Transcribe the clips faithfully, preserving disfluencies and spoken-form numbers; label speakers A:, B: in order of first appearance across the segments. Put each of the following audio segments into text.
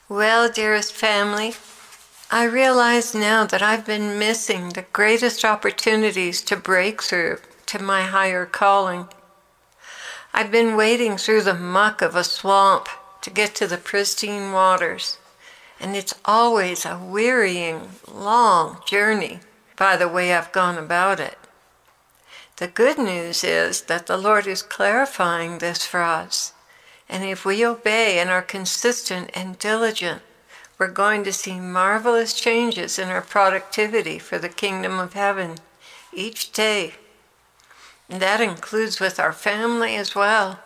A: Well, dearest family, I realize now that I've been missing the greatest opportunities to break through to my higher calling. I've been wading through the muck of a swamp to get to the pristine waters, and it's always a wearying, long journey by the way I've gone about it. The good news is that the Lord is clarifying this for us. And if we obey and are consistent and diligent, we're going to see marvelous changes in our productivity for the kingdom of heaven each day. And that includes with our family as well.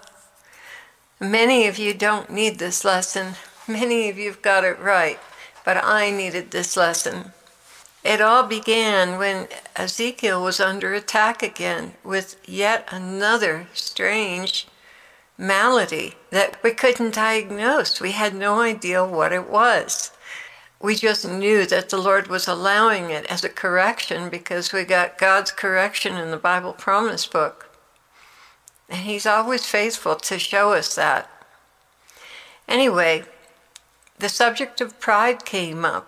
A: Many of you don't need this lesson. Many of you've got it right, but I needed this lesson. It all began when Ezekiel was under attack again with yet another strange malady that we couldn't diagnose. We had no idea what it was. We just knew that the Lord was allowing it as a correction because we got God's correction in the Bible Promise Book. And He's always faithful to show us that. Anyway, the subject of pride came up.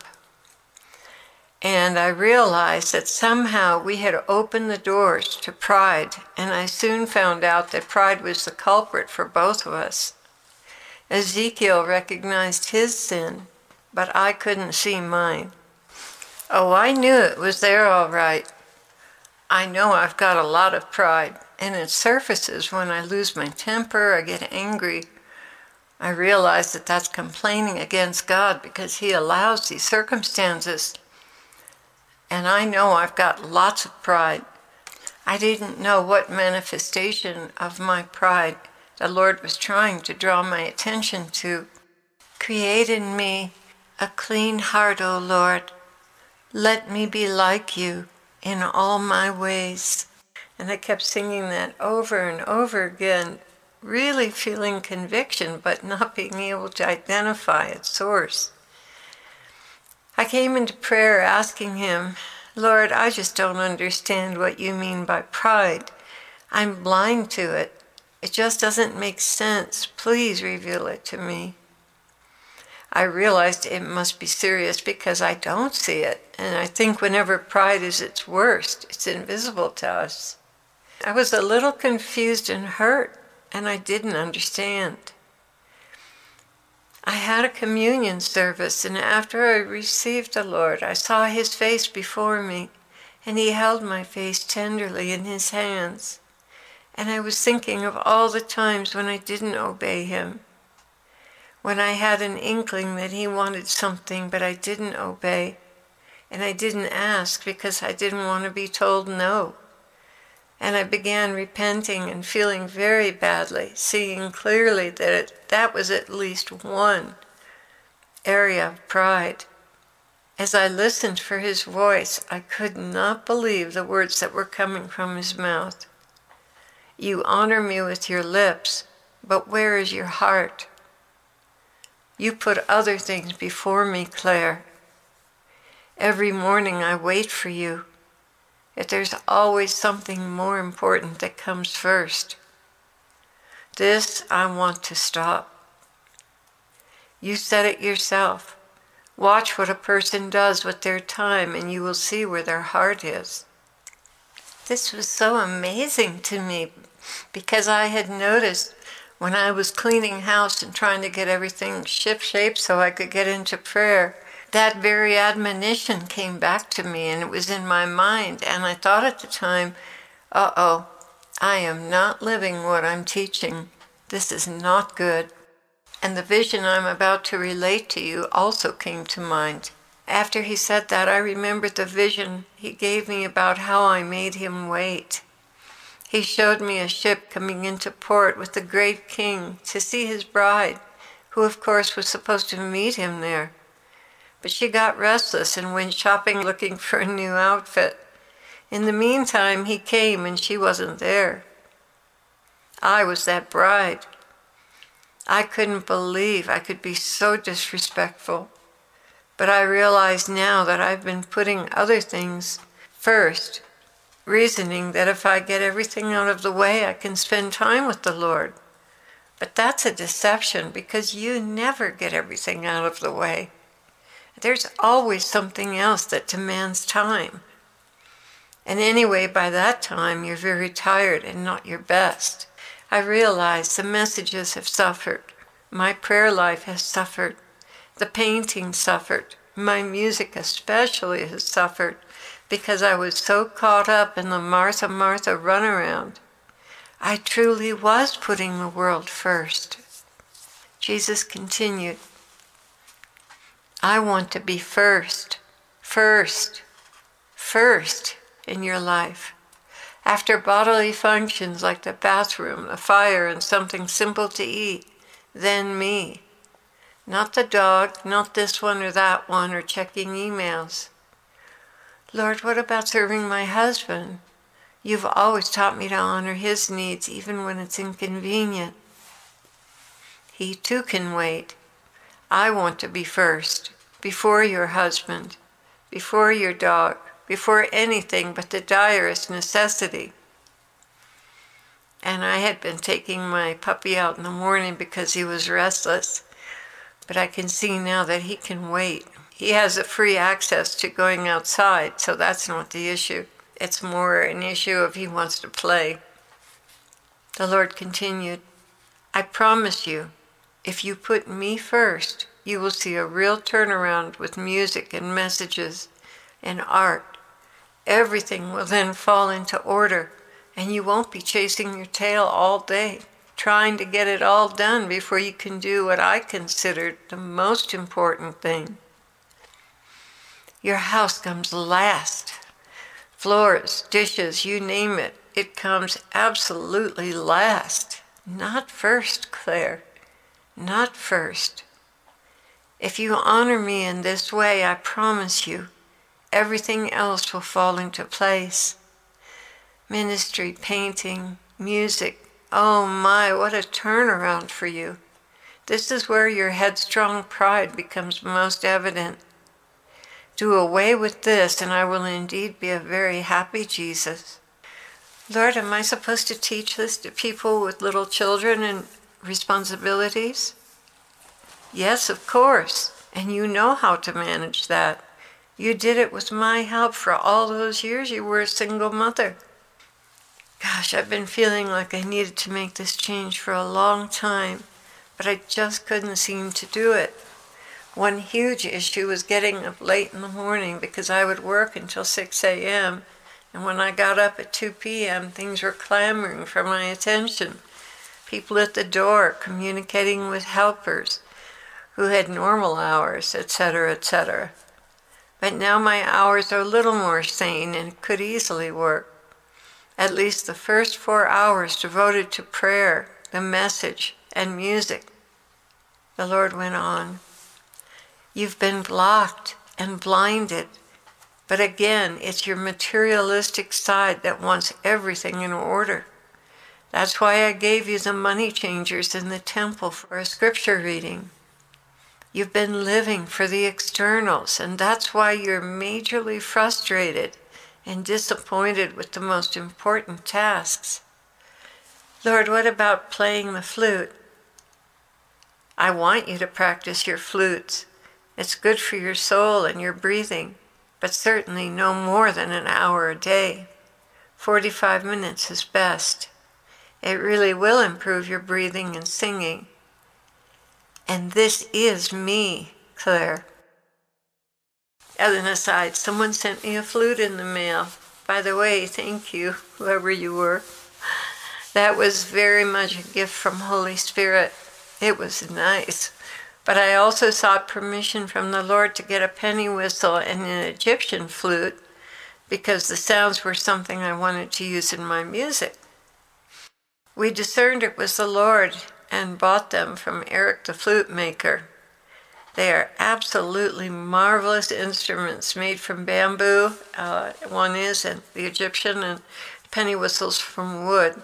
A: And I realized that somehow we had opened the doors to pride, and I soon found out that pride was the culprit for both of us. Ezekiel recognized his sin, but I couldn't see mine. Oh, I knew it was there all right. I know I've got a lot of pride, and it surfaces when I lose my temper, I get angry. I realize that that's complaining against God because He allows these circumstances. And I know I've got lots of pride. I didn't know what manifestation of my pride the Lord was trying to draw my attention to. Create in me a clean heart, O Lord. Let me be like you in all my ways. And I kept singing that over and over again, really feeling conviction, but not being able to identify its source. I came into prayer asking Him, Lord, I just don't understand what you mean by pride. I'm blind to it. It just doesn't make sense. Please reveal it to me. I realized it must be serious because I don't see it. And I think whenever pride is its worst, it's invisible to us. I was a little confused and hurt, and I didn't understand. I had a communion service, and after I received the Lord, I saw His face before me, and He held my face tenderly in His hands. And I was thinking of all the times when I didn't obey Him, when I had an inkling that He wanted something, but I didn't obey, and I didn't ask because I didn't want to be told no. And I began repenting and feeling very badly, seeing clearly that it, that was at least one area of pride. As I listened for His voice, I could not believe the words that were coming from His mouth. You honor me with your lips, but where is your heart? You put other things before me, Claire. Every morning I wait for you. Yet there's always something more important that comes first. This I want to stop. You said it yourself. Watch what a person does with their time and you will see where their heart is. This was so amazing to me because I had noticed when I was cleaning house and trying to get everything ship-shape so I could get into prayer, that very admonition came back to me, and it was in my mind, and I thought at the time, uh-oh, I am not living what I'm teaching. This is not good. And the vision I'm about to relate to you also came to mind. After he said that, I remembered the vision he gave me about how I made him wait. He showed me a ship coming into port with the great king to see his bride, who of course was supposed to meet him there. But she got restless and went shopping looking for a new outfit. In the meantime, he came and she wasn't there. I was that bride. I couldn't believe I could be so disrespectful. But I realize now that I've been putting other things first, reasoning that if I get everything out of the way, I can spend time with the Lord. But that's a deception, because you never get everything out of the way. There's always something else that demands time. And anyway, by that time, you're very tired and not your best. I realize the messages have suffered. My prayer life has suffered. The painting suffered. My music especially has suffered, because I was so caught up in the Martha, Martha runaround. I truly was putting the world first. Jesus continued, I want to be first, first, first in your life. After bodily functions like the bathroom, the fire, and something simple to eat, then me. Not the dog, not this one or that one, or checking emails. Lord, what about serving my husband? You've always taught me to honor his needs, even when it's inconvenient. He too can wait. I want to be first, before your husband, before your dog, before anything but the direst necessity. And I had been taking my puppy out in the morning because he was restless, but I can see now that he can wait. He has a free access to going outside, so that's not the issue. It's more an issue of he wants to play. The Lord continued, I promise you, if you put me first, you will see a real turnaround with music and messages and art. Everything will then fall into order, and you won't be chasing your tail all day, trying to get it all done before you can do what I considered the most important thing. Your house comes last. Floors, dishes, you name it, it comes absolutely last. Not first, Claire. Not first. If you honor me in this way, I promise you, everything else will fall into place. Ministry, painting, music, oh my, what a turnaround for you. This is where your headstrong pride becomes most evident. Do away with this, and I will indeed be a very happy Jesus. Lord, am I supposed to teach this to people with little children and responsibilities? Yes, of course, and you know how to manage that. You did it with my help for all those years you were a single mother. Gosh, I've been feeling like I needed to make this change for a long time, but I just couldn't seem to do it. One huge issue was getting up late in the morning, because I would work until six a.m., and when I got up at two p.m., things were clamoring for my attention. People at the door communicating with helpers who had normal hours, et cetera, et cetera. But now my hours are a little more sane and could easily work. At least the first four hours devoted to prayer, the message, and music. The Lord went on. You've been blocked and blinded, but again, it's your materialistic side that wants everything in order. That's why I gave you the money changers in the temple for a scripture reading. You've been living for the externals, and that's why you're majorly frustrated and disappointed with the most important tasks. Lord, what about playing the flute? I want you to practice your flutes. It's good for your soul and your breathing, but certainly no more than an hour a day. forty-five minutes is best. It really will improve your breathing and singing. And this is me, Claire. As an aside, someone sent me a flute in the mail. By the way, thank you, whoever you were. That was very much a gift from Holy Spirit. It was nice. But I also sought permission from the Lord to get a penny whistle and an Egyptian flute, because the sounds were something I wanted to use in my music. We discerned it was the Lord and bought them from Eric the flute maker. They are absolutely marvelous instruments made from bamboo. Uh, one is, and the Egyptian, and penny whistles from wood.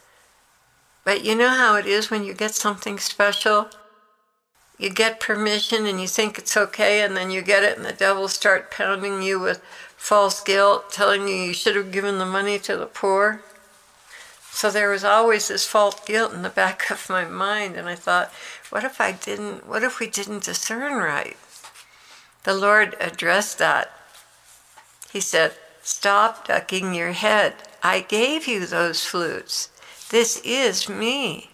A: But you know how it is when you get something special? You get permission and you think it's okay, and then you get it and the devil starts pounding you with false guilt, telling you you should have given the money to the poor. So there was always this false guilt in the back of my mind, and I thought, what if I didn't, what if we didn't discern right? The Lord addressed that. He said, stop ducking your head. I gave you those flutes. This is me.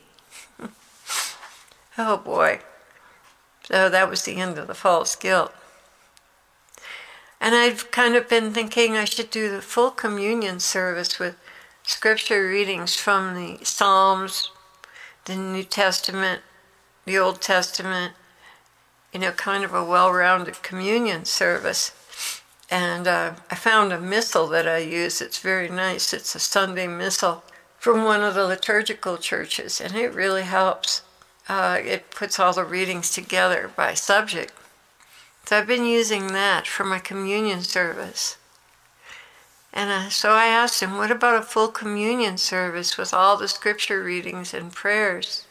A: Oh boy. So that was the end of the false guilt. And I've kind of been thinking I should do the full communion service with scripture readings from the Psalms, the New Testament, the Old Testament, you know, kind of a well-rounded communion service. And uh, I found a missal that I use. It's very nice. It's a Sunday missal from one of the liturgical churches, and it really helps. Uh, it puts all the readings together by subject. So I've been using that for my communion service. And uh, so I asked him, what about a full communion service with all the scripture readings and prayers?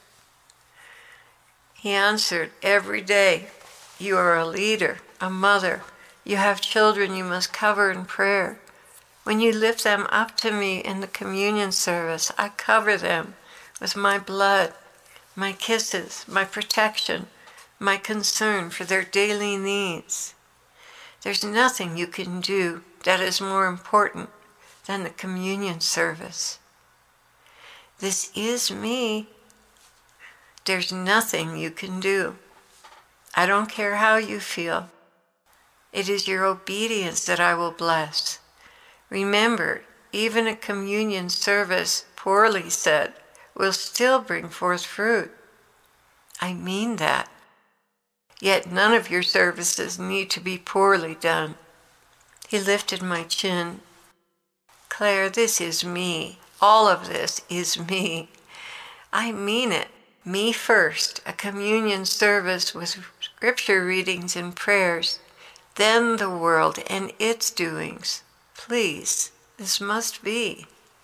A: He answered, every day you are a leader, a mother. You have children you must cover in prayer. When you lift them up to me in the communion service, I cover them with my blood, my kisses, my protection, my concern for their daily needs. There's nothing you can do that is more important than the communion service. This is me. There's nothing you can do. I don't care how you feel. It is your obedience that I will bless. Remember, even a communion service poorly said will still bring forth fruit. I mean that. Yet none of your services need to be poorly done. He lifted my chin. Claire, this is me. All of this is me. I mean it. Me first, a communion service with scripture readings and prayers, then the world and its doings. Please, this must be.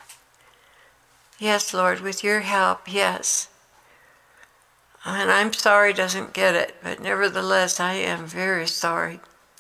A: Yes, Lord, with your help, yes. And I'm sorry doesn't get it, but nevertheless, I am very sorry.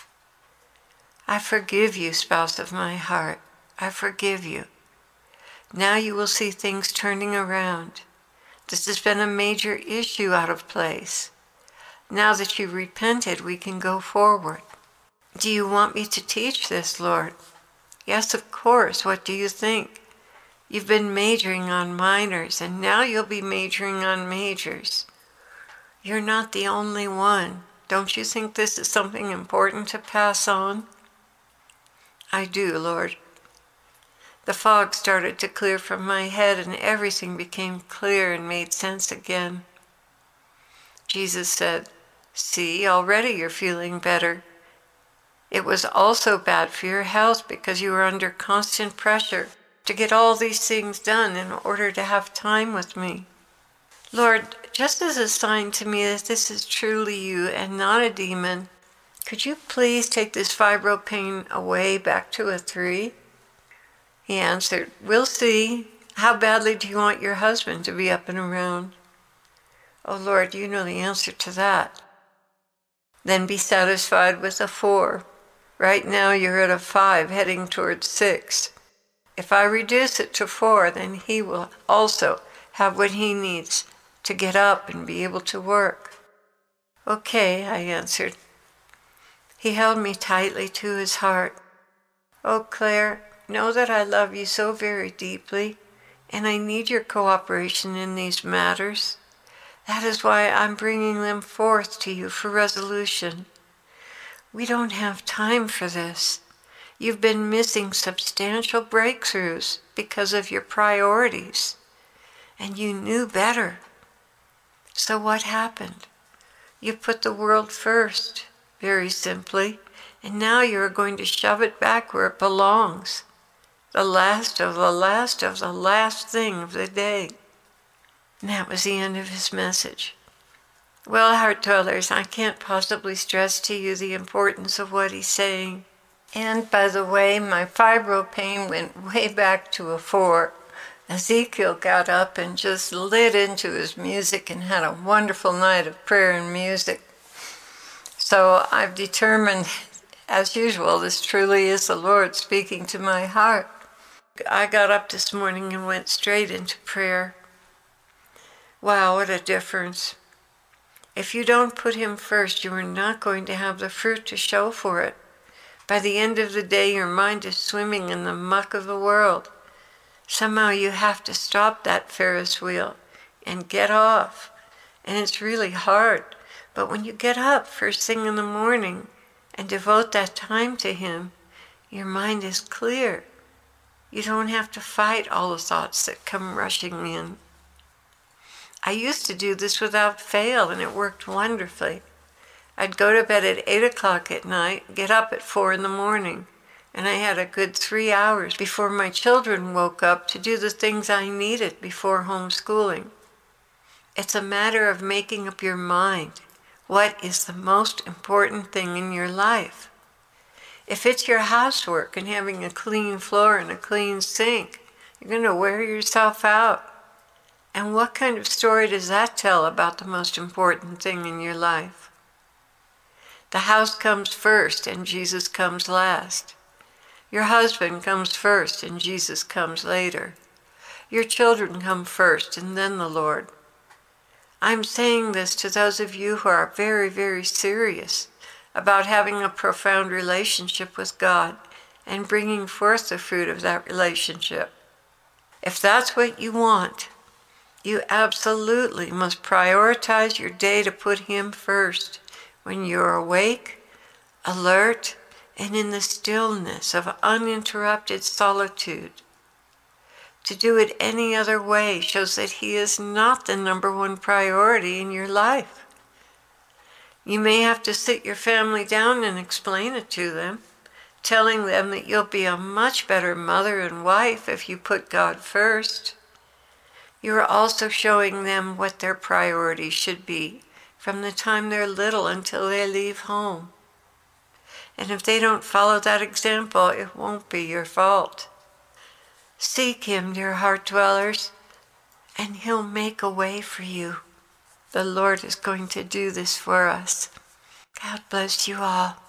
A: I forgive you, spouse of my heart. I forgive you. Now you will see things turning around. This has been a major issue out of place. Now that you've repented, we can go forward. Do you want me to teach this, Lord? Yes, of course. What do you think? You've been majoring on minors, and now you'll be majoring on majors. You're not the only one. Don't you think this is something important to pass on? I do, Lord. The fog started to clear from my head, and everything became clear and made sense again. Jesus said, see, already you're feeling better. It was also bad for your health because you were under constant pressure to get all these things done in order to have time with me. Lord, just as a sign to me that this is truly you and not a demon, could you please take this fibro pain away back to a three? He answered, we'll see. How badly do you want your husband to be up and around? Oh Lord, you know the answer to that. Then be satisfied with a four. Right now you're at a five heading towards six. If I reduce it to four, then he will also have what he needs to get up and be able to work. Okay, I answered. He held me tightly to his heart. Oh, Claire, know that I love you so very deeply, and I need your cooperation in these matters. That is why I'm bringing them forth to you for resolution. We don't have time for this. You've been missing substantial breakthroughs because of your priorities, and you knew better. So what happened? You put the world first, very simply, and now you're going to shove it back where it belongs. The last of the last of the last thing of the day. And that was the end of his message. Well, heart dwellers, I can't possibly stress to you the importance of what he's saying. And by the way, my fibro pain went way back to a four. Ezekiel got up and just lit into his music and had a wonderful night of prayer and music. So I've determined, as usual, this truly is the Lord speaking to my heart. I got up this morning and went straight into prayer. Wow, what a difference. If you don't put him first, you are not going to have the fruit to show for it. By the end of the day, your mind is swimming in the muck of the world. Somehow you have to stop that Ferris wheel and get off. And it's really hard. But when you get up first thing in the morning and devote that time to him, your mind is clear. You don't have to fight all the thoughts that come rushing in. I used to do this without fail, and it worked wonderfully. I'd go to bed at eight o'clock at night, get up at four in the morning, and I had a good three hours before my children woke up to do the things I needed before homeschooling. It's a matter of making up your mind. What is the most important thing in your life? If it's your housework and having a clean floor and a clean sink, you're going to wear yourself out. And what kind of story does that tell about the most important thing in your life? The house comes first and Jesus comes last. Your husband comes first and Jesus comes later. Your children come first and then the Lord. I'm saying this to those of you who are very, very serious about having a profound relationship with God and bringing forth the fruit of that relationship. If that's what you want, you absolutely must prioritize your day to put him first when you're awake, alert, and in the stillness of uninterrupted solitude. To do it any other way shows that he is not the number one priority in your life. You may have to sit your family down and explain it to them, telling them that you'll be a much better mother and wife if you put God first. You are also showing them what their priorities should be from the time they're little until they leave home. And if they don't follow that example, it won't be your fault. Seek him, dear heart dwellers, and he'll make a way for you. The Lord is going to do this for us. God bless you all.